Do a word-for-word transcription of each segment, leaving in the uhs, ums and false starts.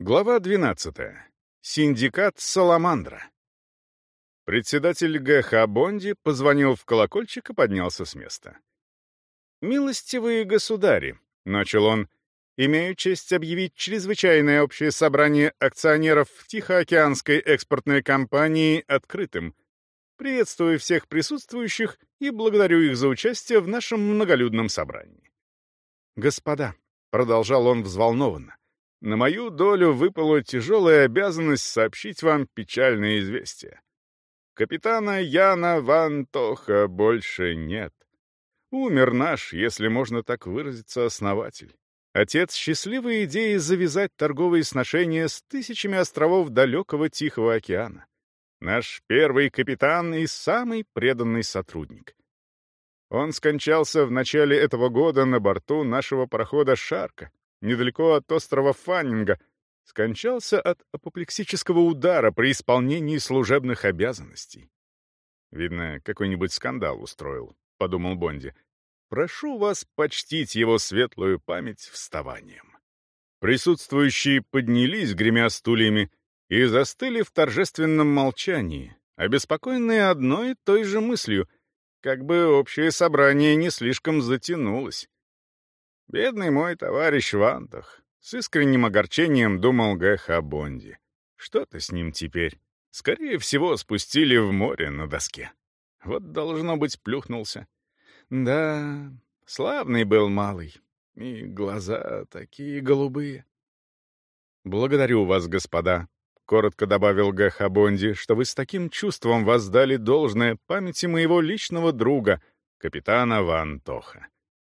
Глава двенадцатая. Синдикат Саламандра. Председатель ГХ Бонди позвонил в колокольчик и поднялся с места. «Милостивые государи», — начал он, — «имею честь объявить чрезвычайное общее собрание акционеров Тихоокеанской экспортной компании открытым. Приветствую всех присутствующих и благодарю их за участие в нашем многолюдном собрании». «Господа», — продолжал он взволнованно, — «на мою долю выпала тяжелая обязанность сообщить вам печальное известие. Капитана Яна Ван Тоха больше нет. Умер наш, если можно так выразиться, основатель. Отец счастливой идеи завязать торговые сношения с тысячами островов далекого Тихого океана. Наш первый капитан и самый преданный сотрудник. Он скончался в начале этого года на борту нашего парохода «Шарка», недалеко от острова Фаннинга, скончался от апоплексического удара при исполнении служебных обязанностей. «Видно, какой-нибудь скандал устроил», — подумал Бонди. «Прошу вас почтить его светлую память вставанием». Присутствующие поднялись, гремя стульями, и застыли в торжественном молчании, обеспокоенные одной и той же мыслью, как бы общее собрание не слишком затянулось. «Бедный мой товарищ Вантах», — с искренним огорчением думал ГХ Бонди. «Что-то с ним теперь. Скорее всего, спустили в море на доске. Вот, должно быть, плюхнулся. Да, славный был малый, и глаза такие голубые». «Благодарю вас, господа», — коротко добавил ГХ Бонди, «что вы с таким чувством воздали должное памяти моего личного друга, капитана Ван Тоха.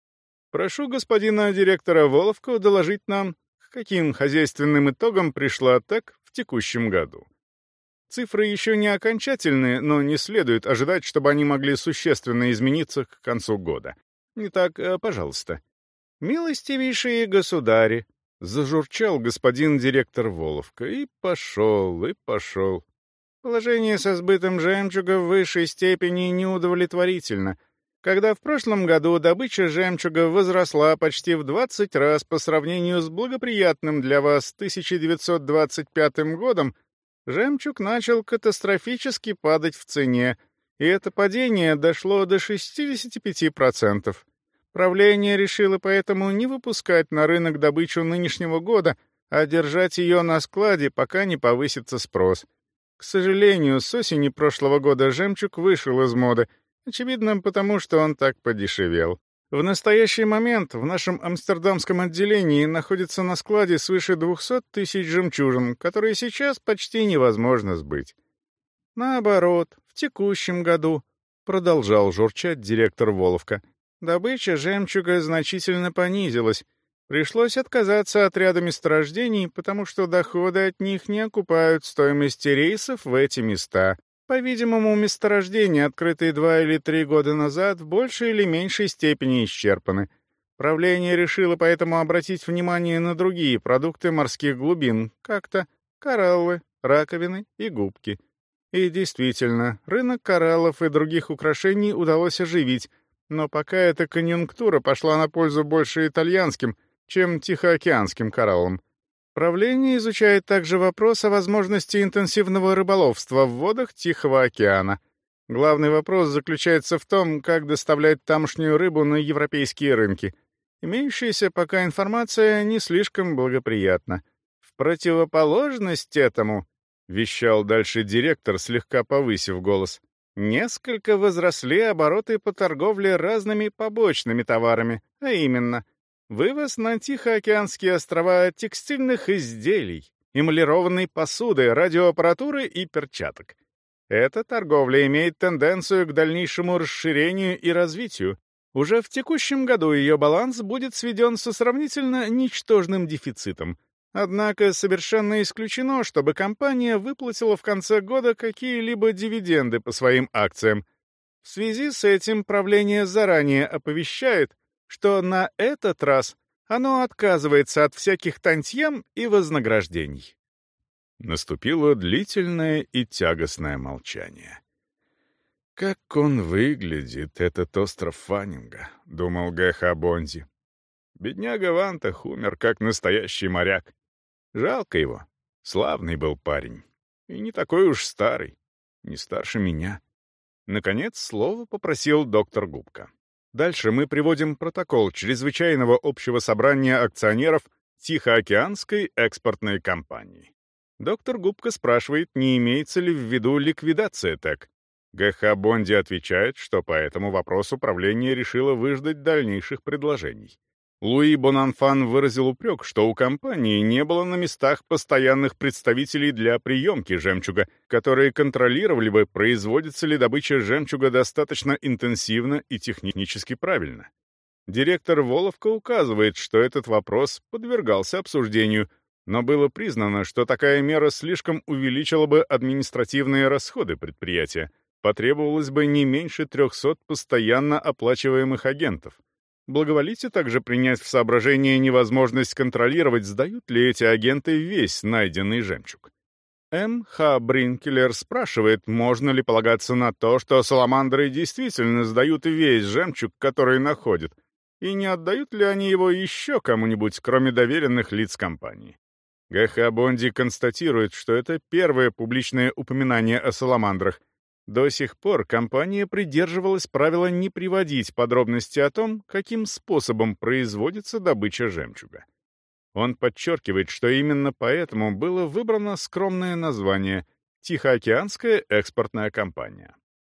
Прошу господина директора Воловку доложить нам, к каким хозяйственным итогам пришла АТЭК в текущем году. Цифры еще не окончательные, но не следует ожидать, чтобы они могли существенно измениться к концу года. Итак, пожалуйста». «Милостивейшие государи», — зажурчал господин директор Воловка, и пошел, и пошел. «Положение со сбытом жемчуга в высшей степени неудовлетворительно. Когда в прошлом году добыча жемчуга возросла почти в двадцать раз по сравнению с благоприятным для вас тысяча девятьсот двадцать пятым годом, жемчуг начал катастрофически падать в цене, и это падение дошло до шестидесяти пяти процентов. Правление решило поэтому не выпускать на рынок добычу нынешнего года, а держать ее на складе, пока не повысится спрос. К сожалению, с осени прошлого года жемчуг вышел из моды, очевидно, потому что он так подешевел. В настоящий момент в нашем амстердамском отделении находится на складе свыше двухсот тысяч жемчужин, которые сейчас почти невозможно сбыть. Наоборот, в текущем году, продолжал журчать директор Воловка, добыча жемчуга значительно понизилась. Пришлось отказаться от ряда месторождений, потому что доходы от них не окупают стоимости рейсов в эти места. По-видимому, месторождения, открытые два или три года назад, в большей или меньшей степени исчерпаны. Правление решило поэтому обратить внимание на другие продукты морских глубин, как-то кораллы, раковины и губки. И действительно, рынок кораллов и других украшений удалось оживить, но пока эта конъюнктура пошла на пользу больше итальянским, чем тихоокеанским кораллам. Правление изучает также вопрос о возможности интенсивного рыболовства в водах Тихого океана. Главный вопрос заключается в том, как доставлять тамошнюю рыбу на европейские рынки. Имеющаяся пока информация не слишком благоприятна. В противоположность этому, вещал дальше директор, слегка повысив голос, несколько возросли обороты по торговле разными побочными товарами, а именно вывоз на Тихоокеанские острова текстильных изделий, эмалированной посуды, радиоаппаратуры и перчаток. Эта торговля имеет тенденцию к дальнейшему расширению и развитию. Уже в текущем году ее баланс будет сведен со сравнительно ничтожным дефицитом. Однако совершенно исключено, чтобы компания выплатила в конце года какие-либо дивиденды по своим акциям. В связи с этим правление заранее оповещает, что на этот раз оно отказывается от всяких тантьем и вознаграждений. Наступило длительное и тягостное молчание. «Как он выглядит, этот остров Фаннинга», — думал ГХ Бонди. «Бедняга Вантах умер, как настоящий моряк. Жалко его, Славный был парень. И не такой уж старый. Не старше меня. Наконец, слово попросил доктор Губка. Дальше мы приводим протокол чрезвычайного общего собрания акционеров Тихоокеанской экспортной компании. Доктор Губка спрашивает, не имеется ли в виду ликвидация ТЭК. ГХ Бонди отвечает, что по этому вопросу правление решило выждать дальнейших предложений. Луи Бонанфан выразил упрек, что у компании не было на местах постоянных представителей для приемки жемчуга, которые контролировали бы, производится ли добыча жемчуга достаточно интенсивно и технически правильно. Директор Воловка указывает, что этот вопрос подвергался обсуждению, но было признано, что такая мера слишком увеличила бы административные расходы предприятия, потребовалось бы не меньше трехсот постоянно оплачиваемых агентов. Благоволите также принять в соображение невозможность контролировать, сдают ли эти агенты весь найденный жемчуг. М. Х. Бринкелер спрашивает, можно ли полагаться на то, что саламандры действительно сдают весь жемчуг, который находят, и не отдают ли они его еще кому-нибудь, кроме доверенных лиц компании. ГХ Бонди констатирует, что это первое публичное упоминание о саламандрах. До сих пор компания придерживалась правила не приводить подробности о том, каким способом производится добыча жемчуга. Он подчеркивает, что именно поэтому было выбрано скромное название «Тихоокеанская экспортная компания».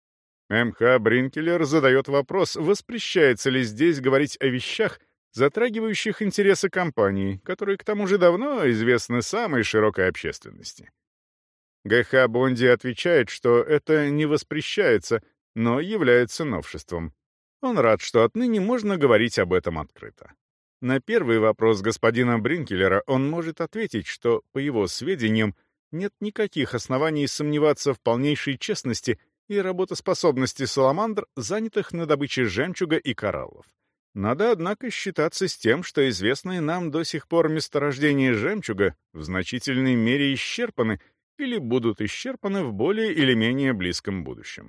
М Х Бринкелер задает вопрос, воспрещается ли здесь говорить о вещах, затрагивающих интересы компании, которые к тому же давно известны самой широкой общественности. ГХ Бонди отвечает, что это не воспрещается, но является новшеством. Он рад, что отныне можно говорить об этом открыто. На первый вопрос господина Бринкелера он может ответить, что, по его сведениям, нет никаких оснований сомневаться в полнейшей честности и работоспособности саламандр, занятых на добыче жемчуга и кораллов. Надо, однако, считаться с тем, что известные нам до сих пор месторождения жемчуга в значительной мере исчерпаны или будут исчерпаны в более или менее близком будущем.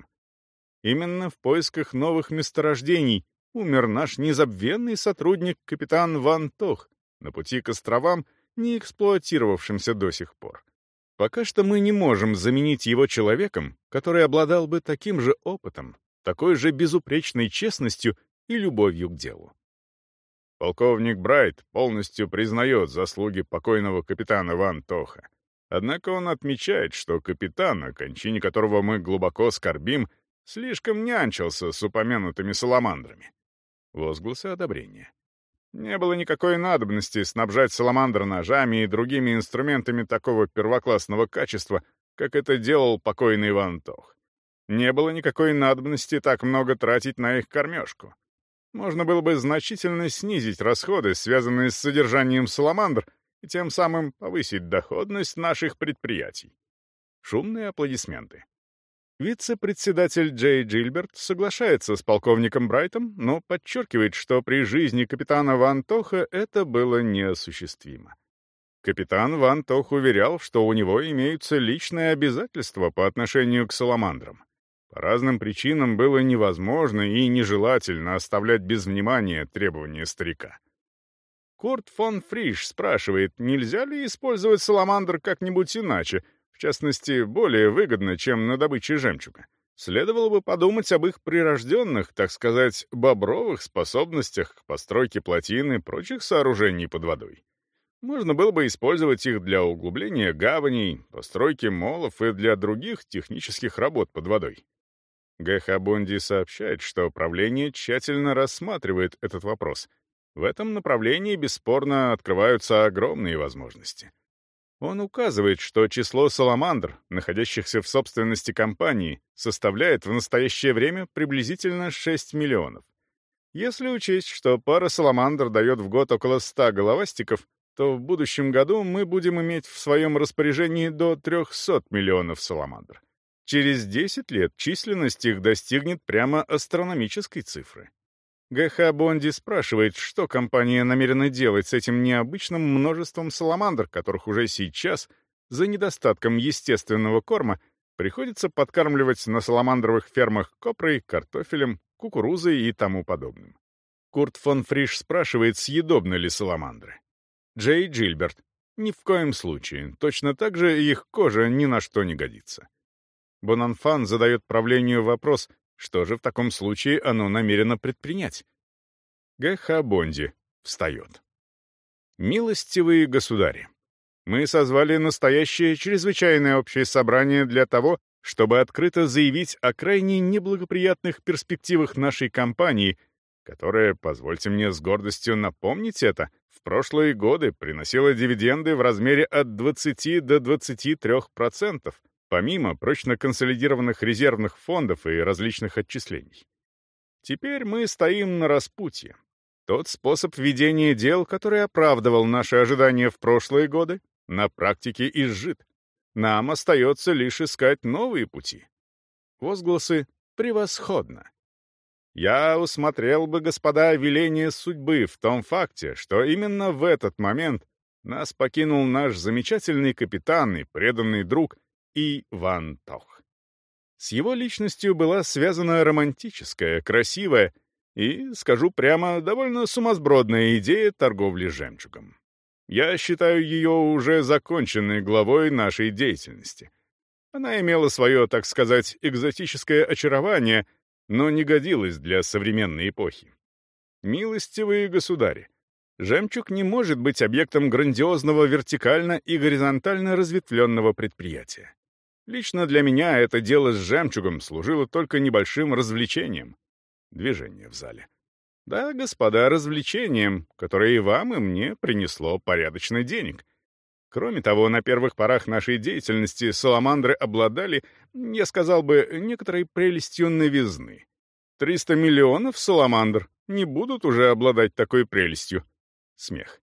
Именно в поисках новых месторождений умер наш незабвенный сотрудник капитан Ван Тох на пути к островам, не эксплуатировавшимся до сих пор. Пока что мы не можем заменить его человеком, который обладал бы таким же опытом, такой же безупречной честностью и любовью к делу. Полковник Брайт полностью признает заслуги покойного капитана Ван Тоха. Однако он отмечает, что капитан, о кончине которого мы глубоко скорбим, слишком нянчился с упомянутыми саламандрами. Возгласы одобрения. Не было никакой надобности снабжать саламандр ножами и другими инструментами такого первоклассного качества, как это делал покойный Ван Тох. Не было никакой надобности так много тратить на их кормежку. Можно было бы значительно снизить расходы, связанные с содержанием саламандр, и тем самым повысить доходность наших предприятий. Шумные аплодисменты. Вице-председатель Джей Джильберт соглашается с полковником Брайтом, но подчеркивает, что при жизни капитана Ван Тоха это было неосуществимо. Капитан Ван Тох уверял, что у него имеются личные обязательства по отношению к саламандрам. По разным причинам было невозможно и нежелательно оставлять без внимания требования старика. Курт фон Фриш спрашивает, нельзя ли использовать саламандр как-нибудь иначе, в частности, более выгодно, чем на добыче жемчуга. Следовало бы подумать об их прирожденных, так сказать, бобровых способностях к постройке плотин и прочих сооружений под водой. Можно было бы использовать их для углубления гаваней, постройки молов и для других технических работ под водой. ГХ Бонди сообщает, что правление тщательно рассматривает этот вопрос. В этом направлении, бесспорно, открываются огромные возможности. Он указывает, что число саламандр, находящихся в собственности компании, составляет в настоящее время приблизительно шесть миллионов. Если учесть, что пара саламандр дает в год около ста головастиков, то в будущем году мы будем иметь в своем распоряжении до трехсот миллионов саламандр. Через десять лет численность их достигнет прямо астрономической цифры. ГХ Бонди спрашивает, что компания намерена делать с этим необычным множеством саламандр, которых уже сейчас, за недостатком естественного корма, приходится подкармливать на саламандровых фермах копрой, картофелем, кукурузой и тому подобным. Курт фон Фриш спрашивает, съедобны ли саламандры. Джей Джильберт. Ни в коем случае. Точно так же их кожа ни на что не годится. Бонанфан задает правлению вопрос, что же в таком случае оно намерено предпринять. Г.Х. Бонди встает. Милостивые государи, мы созвали настоящее чрезвычайное общее собрание для того, чтобы открыто заявить о крайне неблагоприятных перспективах нашей компании, которая, позвольте мне с гордостью напомнить это, в прошлые годы приносила дивиденды в размере от двадцати до двадцати трёх процентов, помимо прочно консолидированных резервных фондов и различных отчислений. Теперь мы стоим на распутье. Тот способ ведения дел, который оправдывал наши ожидания в прошлые годы, на практике изжит. Нам остается лишь искать новые пути. Возгласы «превосходно». Я усмотрел бы, господа, веление судьбы в том факте, что именно в этот момент нас покинул наш замечательный капитан и преданный друг И. Ван Тох. С его личностью была связана романтическая, красивая и, скажу прямо, довольно сумасбродная идея торговли жемчугом. Я считаю ее уже законченной главой нашей деятельности. Она имела свое, так сказать, экзотическое очарование, но не годилась для современной эпохи. Милостивые государи, жемчуг не может быть объектом грандиозного вертикально и горизонтально разветвленного предприятия. Лично для меня это дело с жемчугом служило только небольшим развлечением. Движение в зале. Да, господа, развлечением, которое и вам, и мне принесло порядочно денег. Кроме того, на первых порах нашей деятельности саламандры обладали, я сказал бы, некоторой прелестью новизны. Триста миллионов саламандр не будут уже обладать такой прелестью. Смех.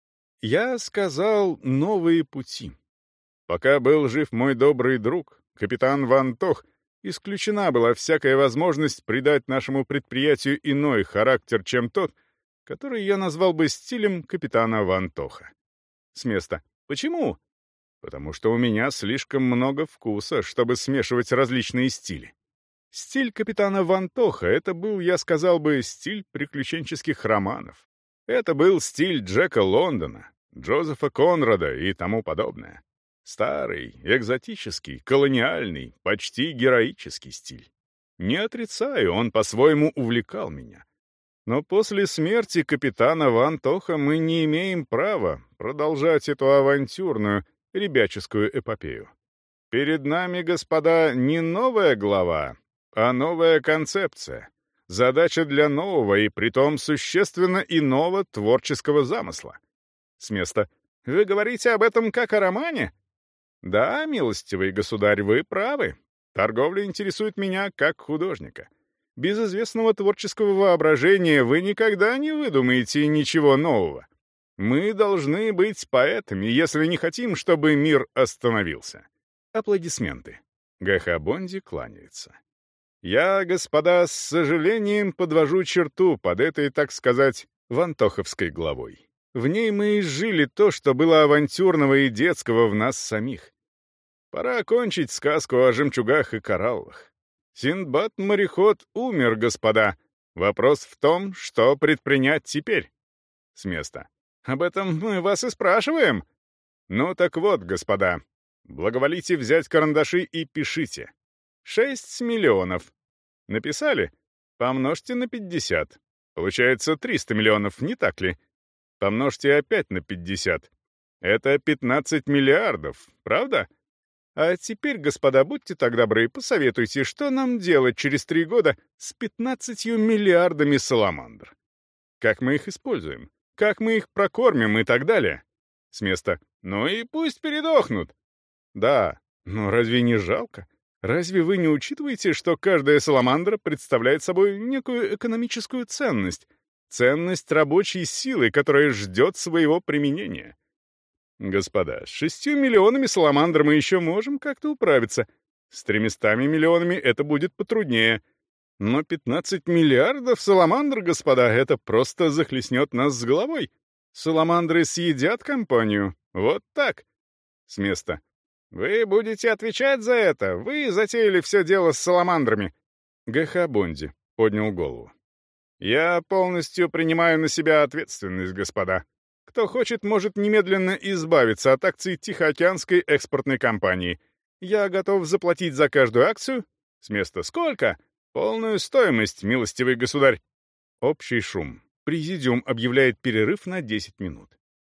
Я сказал «новые пути». Пока был жив мой добрый друг, капитан Ван Тох, исключена была всякая возможность придать нашему предприятию иной характер, чем тот, который я назвал бы стилем капитана Ван Тоха. С места. Почему? Потому что у меня слишком много вкуса, чтобы смешивать различные стили. Стиль капитана Ван Тоха — это был, я сказал бы, стиль приключенческих романов. Это был стиль Джека Лондона, Джозефа Конрада и тому подобное. Старый, экзотический, колониальный, почти героический стиль. Не отрицаю, он по-своему увлекал меня. Но после смерти капитана Ван Тоха мы не имеем права продолжать эту авантюрную, ребяческую эпопею. Перед нами, господа, не новая глава, а новая концепция. Задача для нового и притом существенно иного творческого замысла. С места. Вы говорите об этом как о романе? Да, милостивый государь, вы правы. Торговля интересует меня как художника. Без известного творческого воображения вы никогда не выдумаете ничего нового. Мы должны быть поэтами, если не хотим, чтобы мир остановился. Аплодисменты. Г.Х. Бонди кланяется. Я, господа, с сожалением подвожу черту под этой, так сказать, вантоховской главой. В ней мы изжили то, что было авантюрного и детского в нас самих. Пора окончить сказку о жемчугах и кораллах. Синдбад-мореход умер, господа. Вопрос в том, что предпринять теперь. С места. Об этом мы вас и спрашиваем. Ну так вот, господа, благоволите взять карандаши и пишите. Шесть миллионов. Написали? Помножьте на пятьдесят. Получается триста миллионов, не так ли? Помножьте опять на пятьдесят. Это пятнадцать миллиардов, правда? А теперь, господа, будьте так добры, посоветуйте, что нам делать через три года с пятнадцатью миллиардами саламандр? Как мы их используем? Как мы их прокормим и так далее? С места. Ну и пусть передохнут. Да, но разве не жалко? Разве вы не учитываете, что каждая саламандра представляет собой некую экономическую ценность? Ценность рабочей силы, которая ждет своего применения. Господа, с шестью миллионами саламандр мы еще можем как-то управиться. С тремястами миллионами это будет потруднее. Но пятнадцать миллиардов саламандр, господа, это просто захлестнет нас с головой. Саламандры съедят компанию. Вот так. С места. Вы будете отвечать за это. Вы затеяли все дело с саламандрами. Г.Х. Бонди поднял голову. Я полностью принимаю на себя ответственность, господа. Кто хочет, может немедленно избавиться от акций Тихоокеанской экспортной компании. Я готов заплатить за каждую акцию. С места сколько? Полную стоимость, милостивый государь. Общий шум. Президиум объявляет перерыв на десять минут.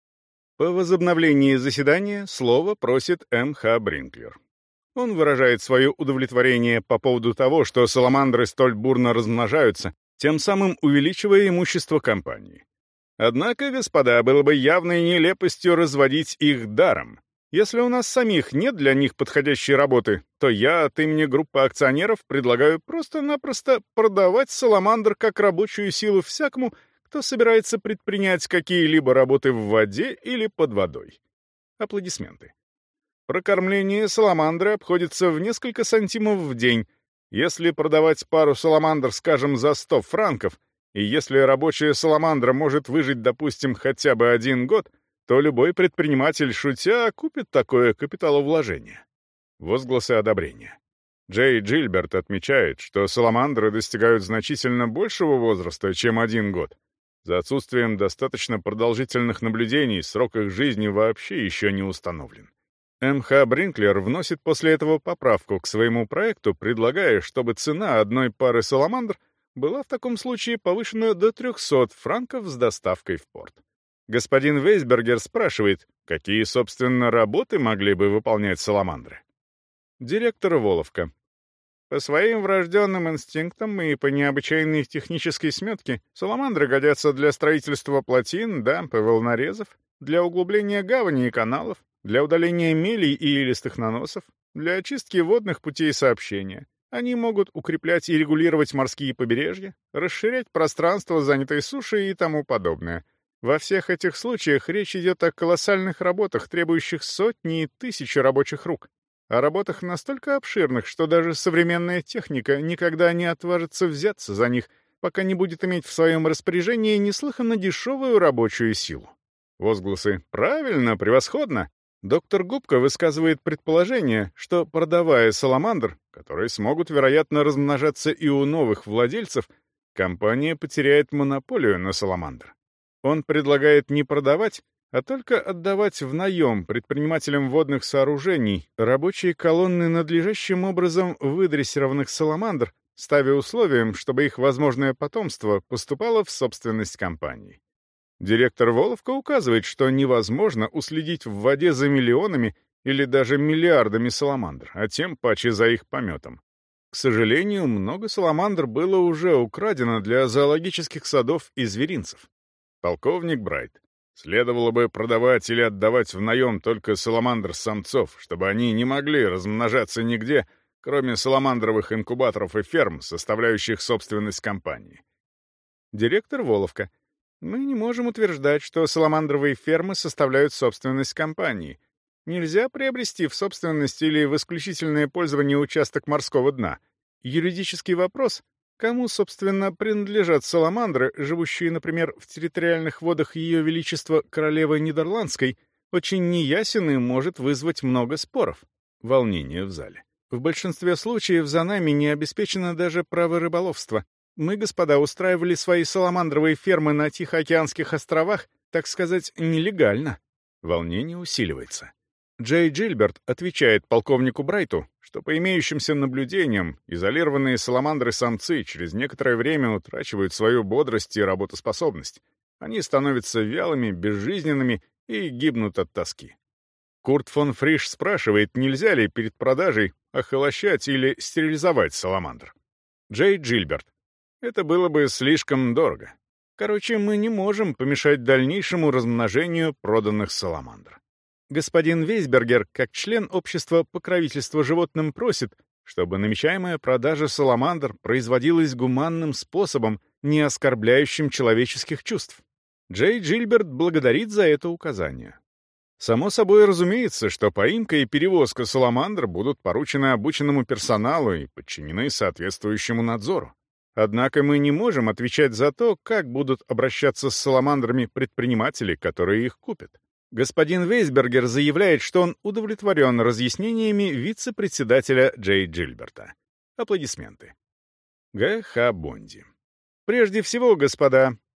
По возобновлении заседания слово просит М Х Бринклер. Он выражает свое удовлетворение по поводу того, что саламандры столь бурно размножаются, тем самым увеличивая имущество компании. Однако, господа, было бы явной нелепостью разводить их даром. Если у нас самих нет для них подходящей работы, то я от имени группы акционеров предлагаю просто-напросто продавать саламандр как рабочую силу всякому, кто собирается предпринять какие-либо работы в воде или под водой. Аплодисменты. Прокормление саламандры обходится в несколько сантимов в день. Если продавать пару саламандр, скажем, за сто франков, и если рабочая саламандра может выжить, допустим, хотя бы один год, то любой предприниматель, шутя, купит такое капиталовложение. Возгласы одобрения. Джей Джильберт отмечает, что саламандры достигают значительно большего возраста, чем один год. За отсутствием достаточно продолжительных наблюдений срок их жизни вообще еще не установлен. М Х Бринклер вносит после этого поправку к своему проекту, предлагая, чтобы цена одной пары саламандр была в таком случае повышена до трехсот франков с доставкой в порт. Господин Вейсбергер спрашивает, какие, собственно, работы могли бы выполнять саламандры. Директор Воловка. По своим врожденным инстинктам и по необычайной технической сметке саламандры годятся для строительства плотин, дамб и волнорезов, для углубления гаваней и каналов, для удаления мелей и листых наносов, для очистки водных путей сообщения. Они могут укреплять и регулировать морские побережья, расширять пространство занятой суши и тому подобное. Во всех этих случаях речь идет о колоссальных работах, требующих сотни и тысячи рабочих рук. О работах настолько обширных, что даже современная техника никогда не отважится взяться за них, пока не будет иметь в своем распоряжении неслыханно дешевую рабочую силу. Возгласы «Правильно, превосходно!» Доктор Губка высказывает предположение, что, продавая саламандр, которые смогут, вероятно, размножаться и у новых владельцев, компания потеряет монополию на саламандр. Он предлагает не продавать, а только отдавать в наем предпринимателям водных сооружений рабочие колонны надлежащим образом выдрессированных саламандр, ставя условием, чтобы их возможное потомство поступало в собственность компании. Директор Воловка указывает, что невозможно уследить в воде за миллионами или даже миллиардами саламандр, а тем паче за их пометом. К сожалению, много саламандр было уже украдено для зоологических садов и зверинцев. Полковник Брайт. Следовало бы продавать или отдавать в наем только саламандр-самцов, чтобы они не могли размножаться нигде, кроме саламандровых инкубаторов и ферм, составляющих собственность компании. Директор Воловка. Мы не можем утверждать, что саламандровые фермы составляют собственность компании. Нельзя приобрести в собственность или в исключительное пользование участок морского дна. Юридический вопрос — кому, собственно, принадлежат саламандры, живущие, например, в территориальных водах Ее Величества Королевы Нидерландской, очень неясен и может вызвать много споров. Волнение в зале. В большинстве случаев за нами не обеспечено даже право рыболовства. Мы, господа, устраивали свои саламандровые фермы на Тихоокеанских островах, так сказать, нелегально. Волнение усиливается. Джей Джильберт отвечает полковнику Брайту, что по имеющимся наблюдениям изолированные саламандры-самцы через некоторое время утрачивают свою бодрость и работоспособность. Они становятся вялыми, безжизненными и гибнут от тоски. Курт фон Фриш спрашивает, нельзя ли перед продажей охолощать или стерилизовать саламандр. Джей Джильберт. Это было бы слишком дорого. Короче, мы не можем помешать дальнейшему размножению проданных саламандр. Господин Вейсбергер, как член общества покровительства животным, просит, чтобы намечаемая продажа саламандр производилась гуманным способом, не оскорбляющим человеческих чувств. Джей Джильберт благодарит за это указание. Само собой разумеется, что поимка и перевозка саламандр будут поручены обученному персоналу и подчинены соответствующему надзору. Однако мы не можем отвечать за то, как будут обращаться с саламандрами предприниматели, которые их купят. Господин Вейсбергер заявляет, что он удовлетворен разъяснениями вице-председателя Джей Джильберта. Аплодисменты. Г Х Бонди. Прежде всего, господа,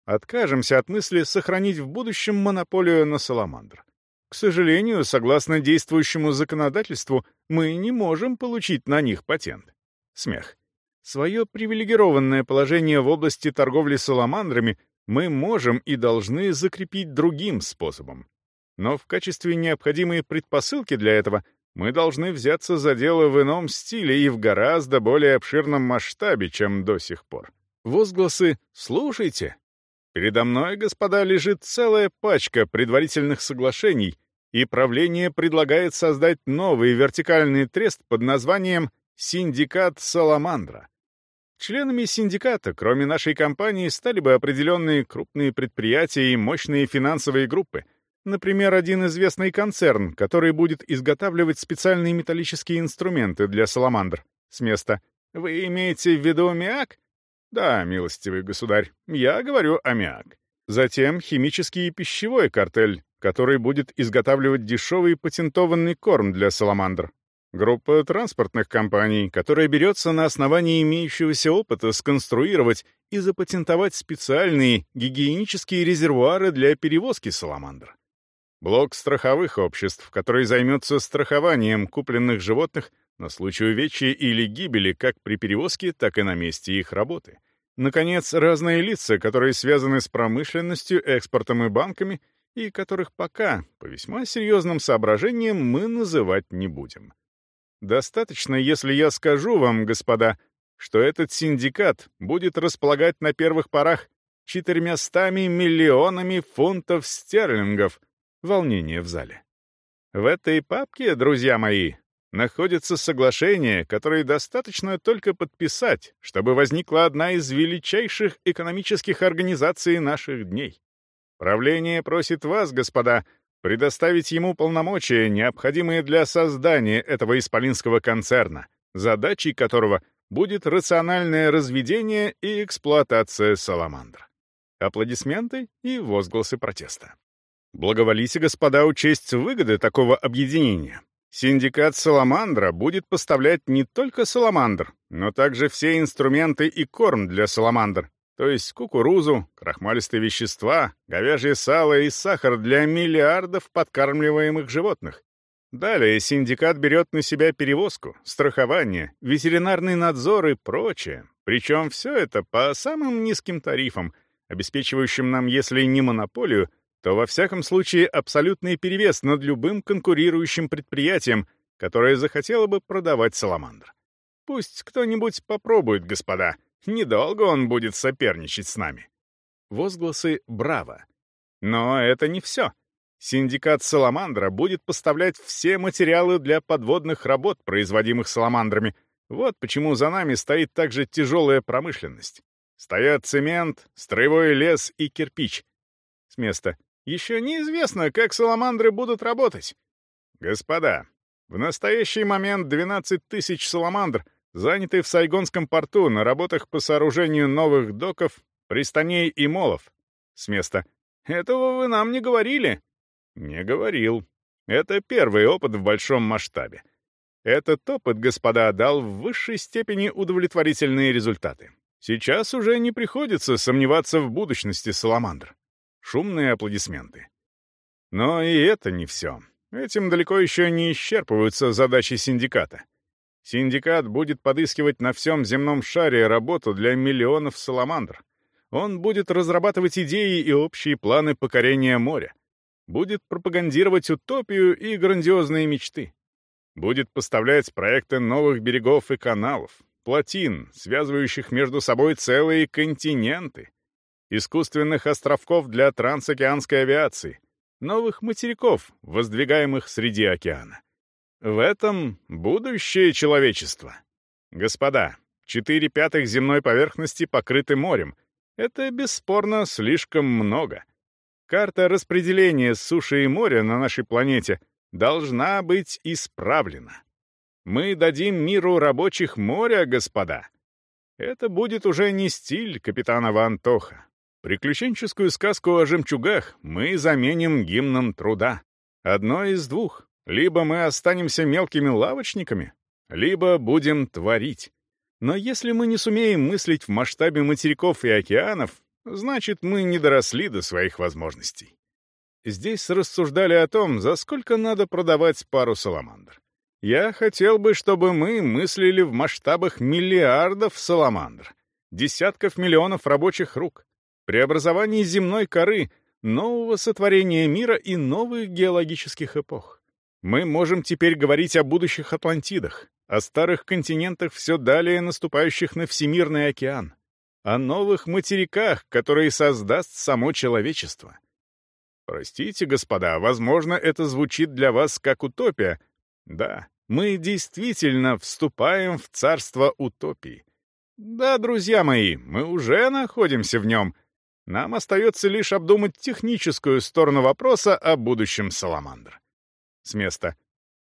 откажемся от мысли сохранить в будущем монополию на саламандр. К сожалению, согласно действующему законодательству, мы не можем получить на них патент. Смех. Свое привилегированное положение в области торговли саламандрами мы можем и должны закрепить другим способом. Но в качестве необходимой предпосылки для этого мы должны взяться за дело в ином стиле и в гораздо более обширном масштабе, чем до сих пор. Возгласы «слушайте». Передо мной, господа, лежит целая пачка предварительных соглашений, и правление предлагает создать новый вертикальный трест под названием «Синдикат Саламандра». Членами синдиката, кроме нашей компании, стали бы определенные крупные предприятия и мощные финансовые группы, например, один известный концерн, который будет изготавливать специальные металлические инструменты для саламандр. С места. Вы имеете в виду аммиак? Да, милостивый государь, я говорю аммиак. Затем химический и пищевой картель, который будет изготавливать дешевый патентованный корм для саламандр. Группа транспортных компаний, которая берется на основании имеющегося опыта сконструировать и запатентовать специальные гигиенические резервуары для перевозки саламандр. Блок страховых обществ, который займется страхованием купленных животных на случай увечья или гибели как при перевозке, так и на месте их работы. Наконец, разные лица, которые связаны с промышленностью, экспортом и банками, и которых пока, по весьма серьезным соображениям, мы называть не будем. Достаточно, если я скажу вам, господа, что этот синдикат будет располагать на первых порах четырьмястами миллионами фунтов стерлингов. Волнение в зале. В этой папке, друзья мои, находится соглашение, которое достаточно только подписать, чтобы возникла одна из величайших экономических организаций наших дней. Правление просит вас, господа, предоставить ему полномочия, необходимые для создания этого исполинского концерна, задачей которого будет рациональное разведение и эксплуатация саламандр. Аплодисменты и возгласы протеста. Благоволите, господа, учесть выгоды такого объединения. Синдикат Саламандра будет поставлять не только саламандр, но также все инструменты и корм для саламандр, то есть кукурузу, крахмалистые вещества, говяжье сало и сахар для миллиардов подкармливаемых животных. Далее синдикат берет на себя перевозку, страхование, ветеринарный надзор и прочее, причем все это по самым низким тарифам, обеспечивающим нам, если не монополию, то во всяком случае абсолютный перевес над любым конкурирующим предприятием, которое захотело бы продавать саламандр. Пусть кто-нибудь попробует, господа. Недолго он будет соперничать с нами. Возгласы «Браво!». Но это не все. Синдикат Саламандра будет поставлять все материалы для подводных работ, производимых саламандрами. Вот почему за нами стоит также тяжелая промышленность. Стоят цемент, строевой лес и кирпич. С места. Еще неизвестно, как саламандры будут работать. Господа, в настоящий момент двенадцать тысяч саламандр заняты в Сайгонском порту на работах по сооружению новых доков, пристаней и молов. С места. Этого вы нам не говорили? Не говорил. Это первый опыт в большом масштабе. Этот опыт, господа, дал в высшей степени удовлетворительные результаты. Сейчас уже не приходится сомневаться в будущности саламандр. Шумные аплодисменты. Но и это не все. Этим далеко еще не исчерпываются задачи синдиката. Синдикат будет подыскивать на всем земном шаре работу для миллионов саламандр. Он будет разрабатывать идеи и общие планы покорения моря. Будет пропагандировать утопию и грандиозные мечты. Будет поставлять проекты новых берегов и каналов, плотин, связывающих между собой целые континенты, искусственных островков для трансокеанской авиации, новых материков, воздвигаемых среди океана. В этом будущее человечества. Господа, четыре пятых земной поверхности покрыты морем. Это, бесспорно, слишком много. Карта распределения суши и моря на нашей планете должна быть исправлена. Мы дадим миру рабочих моря, господа. Это будет уже не стиль капитана Ван Тоха. Приключенческую сказку о жемчугах мы заменим гимном труда. Одно из двух. Либо мы останемся мелкими лавочниками, либо будем творить. Но если мы не сумеем мыслить в масштабе материков и океанов, Значит, мы не доросли до своих возможностей. Здесь рассуждали о том, за сколько надо продавать пару саламандр. Я хотел бы, чтобы мы мыслили в масштабах миллиардов саламандр, десятков миллионов рабочих рук, преобразований земной коры, нового сотворения мира и новых геологических эпох. Мы можем теперь говорить о будущих Атлантидах, о старых континентах, все далее наступающих на Всемирный океан, о новых материках, которые создаст само человечество. Простите, господа, возможно, это звучит для вас как утопия. Да, мы действительно вступаем в царство утопии. Да, друзья мои, мы уже находимся в нем. Нам остается лишь обдумать техническую сторону вопроса о будущем саламандр. С места.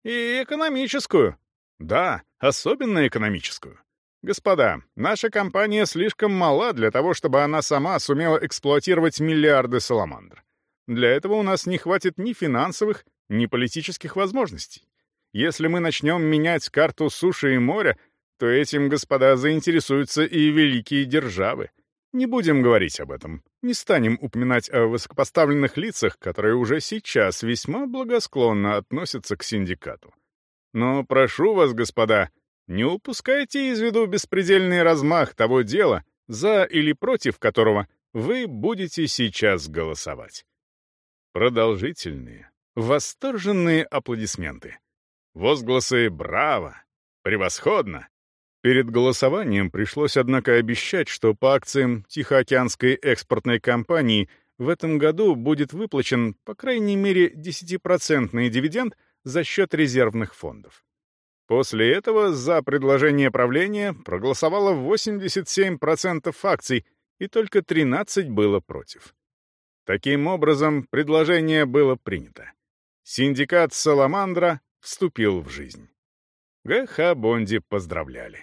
И экономическую. Да, особенно экономическую. Господа, наша компания слишком мала для того, чтобы она сама сумела эксплуатировать миллиарды саламандр. Для этого у нас не хватит ни финансовых, ни политических возможностей. Если мы начнем менять карту суши и моря, то этим, господа, заинтересуются и великие державы. Не будем говорить об этом. Не станем упоминать о высокопоставленных лицах, которые уже сейчас весьма благосклонно относятся к синдикату. Но прошу вас, господа, не упускайте из виду беспредельный размах того дела, за или против которого вы будете сейчас голосовать. Продолжительные, восторженные аплодисменты. Возгласы «Браво!», «Превосходно!». Перед голосованием пришлось, однако, обещать, что по акциям Тихоокеанской экспортной компании в этом году будет выплачен, по крайней мере, десятипроцентный дивиденд за счет резервных фондов. После этого за предложение правления проголосовало восемьдесят семь процентов акций, и только тринадцать процентов было против. Таким образом, предложение было принято. Синдикат «Саламандра» вступил в жизнь. Г Х Бонди поздравляли.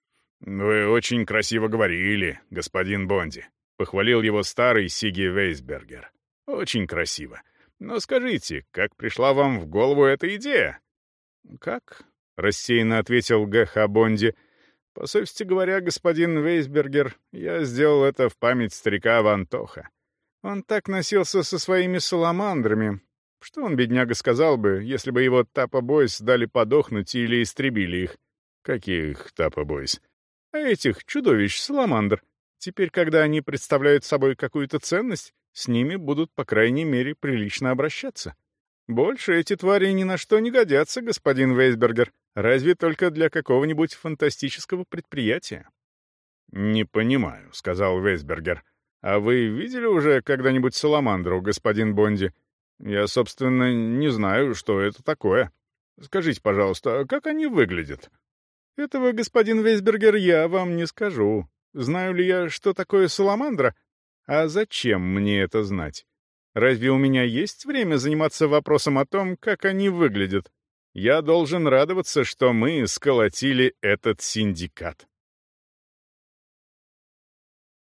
«Вы очень красиво говорили, господин Бонди», — похвалил его старый Сиги Вейсбергер. «Очень красиво. Но скажите, как пришла вам в голову эта идея?» «Как?» — рассеянно ответил Г Х Бонди. «По совести говоря, господин Вейсбергер, я сделал это в память старика Вантоха. Он так носился со своими саламандрами. Что он, бедняга, сказал бы, если бы его Тапа-бойс дали подохнуть или истребили их?» «Каких Тапа-бойс?» «А этих чудовищ саламандр. Теперь, когда они представляют собой какую-то ценность, с ними будут, по крайней мере, прилично обращаться. Больше эти твари ни на что не годятся, господин Вейсбергер, разве только для какого-нибудь фантастического предприятия». «Не понимаю», — сказал Вейсбергер. «А вы видели уже когда-нибудь саламандру, господин Бонди? Я, собственно, не знаю, что это такое. Скажите, пожалуйста, как они выглядят?» «Этого, господин Вейсбергер, я вам не скажу. Знаю ли я, что такое саламандра? А зачем мне это знать? Разве у меня есть время заниматься вопросом о том, как они выглядят? Я должен радоваться, что мы сколотили этот синдикат».